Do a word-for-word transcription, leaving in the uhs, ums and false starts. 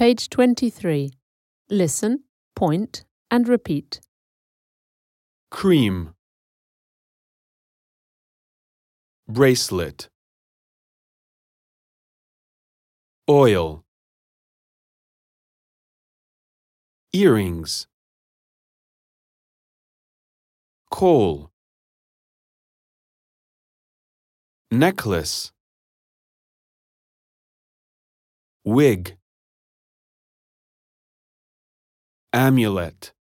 Page twenty-three. Listen, point, and repeat. Cream. Bracelet. Oil. Earrings. Coal. Necklace. Wig. Amulet.